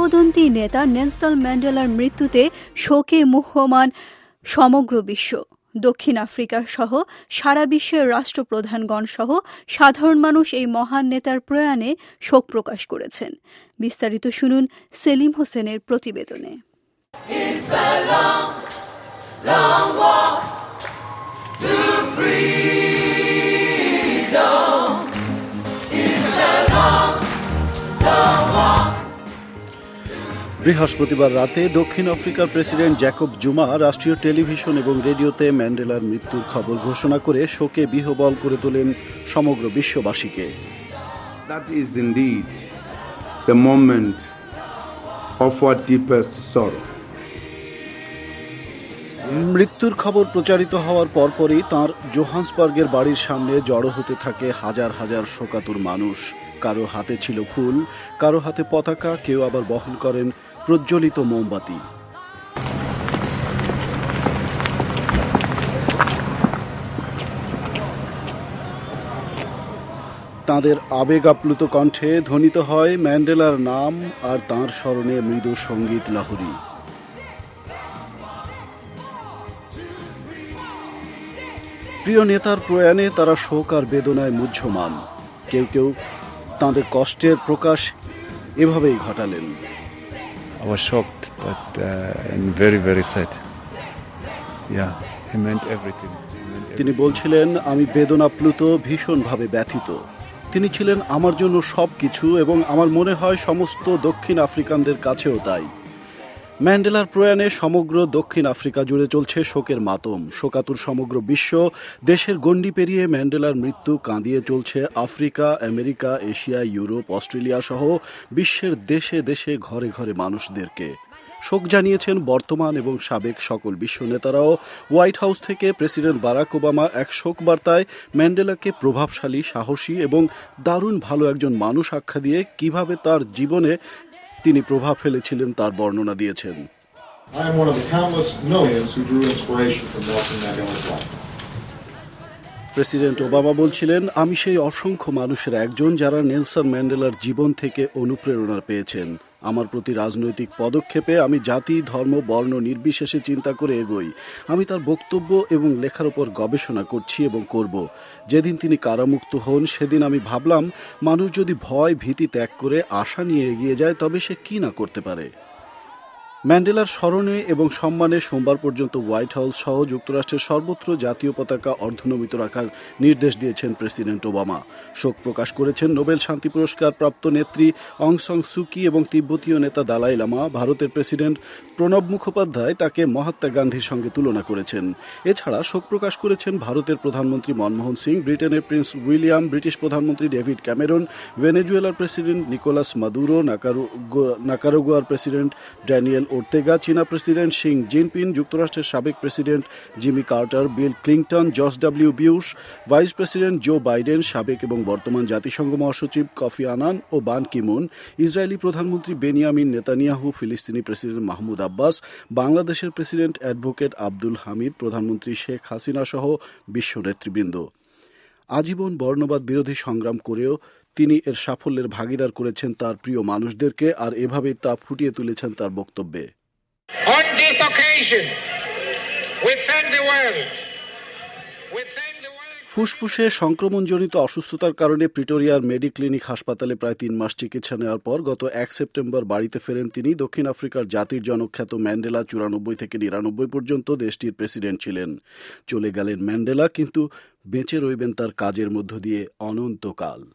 কিংবদন্তি নেতা নেলসন ম্যান্ডেলার মৃত্যুতে শোকে মুহ্যমান সমগ্র বিশ্ব। দক্ষিণ আফ্রিকা সহ সারা বিশ্বের রাষ্ট্রপ্রধানগণ সহ সাধারণ মানুষ এই মহান নেতার প্রয়াণে শোক প্রকাশ করেছেন। বিস্তারিত শুনুন সেলিম হোসেনের প্রতিবেদনে। বৃহস্পতিবার রাতে দক্ষিণ আফ্রিকার প্রেসিডেন্ট জ্যাকব জুমা রাষ্ট্রীয় টেলিভিশন এবং রেডিওতে ম্যান্ডেলার মৃত্যুর খবর ঘোষণা করে শোকে বিহ্বল করে তোলেন সমগ্র বিশ্ববাসীকে। That is indeed the moment of our deepest sorrow. মৃত্যুর খবর প্রচারিত হওয়ার পরপরই তাঁর জোহান্সবার্গের বাড়ির সামনে জড়ো হতে থাকে হাজার হাজার শোকাতুর মানুষ। কারো হাতে ছিল ফুল, কারো হাতে পতাকা, কেউ আবার বহন করেন প্রজ্বলিত মোমবাতি। তাঁদের আবেগ আপ্লুত কণ্ঠে ধ্বনিত হয় ম্যান্ডেলার নাম আর তাঁর স্মরণে মৃদু সঙ্গীত লাহরী। প্রিয় নেতার প্রয়াণে তারা শোক আর বেদনায় মুহ্যমান। কেউ কেউ তাঁদের কষ্টের প্রকাশ এভাবেই ঘটালেন। I was shocked, but and very, very sad. Yeah, he meant everything. তিনি বলছিলেন, আমি বেদনাপ্লুত, ভীষণভাবে ব্যথিত। তিনি ছিলেন আমার জন্য সব কিছু এবং আমার মনে হয় সমস্ত দক্ষিণ আফ্রিকানদের কাছেও তাই। ম্যান্ডেলার প্রয়াণে সমগ্র দক্ষিণ আফ্রিকা জুড়ে চলছে শোকের মাতম। শোকাতুর সমগ্র বিশ্ব। দেশের গণ্ডি পেরিয়ে ম্যান্ডেলার মৃত্যু কাঁদিয়ে চলছে Africa, America, Asia, Europe, Australia সহ বিশ্বের দেশে দেশে ঘরে ঘরে মানুষদেরকে। শোক জানিয়েছেন বর্তমান এবং সাবেক সকল বিশ্ব নেতারাও। হোয়াইট হাউস থেকে প্রেসিডেন্ট বারাক ওবামা এক শোক বার্তায় ম্যান্ডেলাকে প্রভাবশালী, সাহসী এবং দারুণ ভালো একজন মানুষ আখ্যা দিয়ে কিভাবে তার জীবনে তিনি প্রভাব ফেলেছিলেন তার বর্ণনা দিয়েছেন। প্রেসিডেন্ট ওবামা বলছিলেন, আমি সেই অসংখ্য মানুষের একজন যারা নেলসন ম্যান্ডেলার জীবন থেকে অনুপ্রেরণা পেয়েছেন। আমার প্রতি রাজনৈতিক পদক্ষেপে আমি জাতি, ধর্ম, বর্ণ নির্বিশেষে চিন্তা করে এগোই। আমি তার বক্তব্য এবং লেখার উপর গবেষণা করছি এবং করব। যেদিন তিনি কারামুক্ত হন সেদিন আমি ভাবলাম, মানুষ যদি ভয়, ভীতি ত্যাগ করে আশা নিয়ে এগিয়ে যায় তবে সে কি না করতে পারে। ম্যান্ডেলার স্মরণে এবং সম্মানে সোমবার পর্যন্ত হোয়াইট হাউস সহ যুক্তরাষ্ট্রের সর্বত্র জাতীয় পতাকা অর্ধনমিত রাখার নির্দেশ দিয়েছেন প্রেসিডেন্ট ওবামা। শোক প্রকাশ করেছেন নোবেল শান্তি পুরস্কার প্রাপ্ত নেত্রী অং সান সু কি এবং তিব্বতীয় নেতা দালাই লামা। ভারতের প্রেসিডেন্ট প্রণব মুখোপাধ্যায় তাকে মহাত্মা গান্ধীর সঙ্গে তুলনা করেছেন। এছাড়া শোক প্রকাশ করেছেন ভারতের প্রধানমন্ত্রী মনমোহন সিং, ব্রিটেনের প্রিন্স উইলিয়াম, ব্রিটিশ প্রধানমন্ত্রী ডেভিড ক্যামেরন, ভেনেজুয়েলার প্রেসিডেন্ট নিকোলাস মাদুরো, নাকারাগুয়ার প্রেসিডেন্ট ড্যানিয়েল ওর্তেগা, চীনা প্রেসিডেন্ট শি জিনপিং, যুক্তরাষ্ট্রের সাবেক president Jimmy Carter, Bill Clinton, George W Bush, vice president Joe Biden, সাবেক এবং বর্তমান জাতিসংঘ মহাসচিব কফি আনান ও বান কি মুন, ইসরায়েলি প্রধানমন্ত্রী বেনিয়ামিন নেতানিয়াহু, ফিলিস্তিনি প্রেসিডেন্ট মাহমুদ আব্বাস, বাংলাদেশের প্রেসিডেন্ট অ্যাডভোকেট আব্দুল হামিদ, প্রধানমন্ত্রী শেখ হাসিনা সহ বিশ্ব নেতৃবৃন্দ। আজীবন বর্ণবাদ বিরোধী সংগ্রাম করেও তিনি এর সাফল্যের ভাগিদার করেছেন তার প্রিয় মানুষদেরকে, আর এভাবেই তা ফুটিয়ে তুলেছেন তার বক্তব্যে। ফুসফুসে সংক্রমণজনিত অসুস্থতার কারণে প্রিটোরিয়ার মেডিক্লিনিক হাসপাতালে প্রায় 3 মাস চিকিৎসা নেওয়ার পর গত 1 সেপ্টেম্বর বাড়িতে ফেরেন তিনি। দক্ষিণ আফ্রিকার জাতির জনখ্যাত ম্যান্ডেলা 94 থেকে 99 পর্যন্ত দেশটির প্রেসিডেন্ট ছিলেন। চলে গেলেন ম্যান্ডেলা, কিন্তু বেঁচে রইবেন তার কাজের মধ্য দিয়ে অনন্তকাল।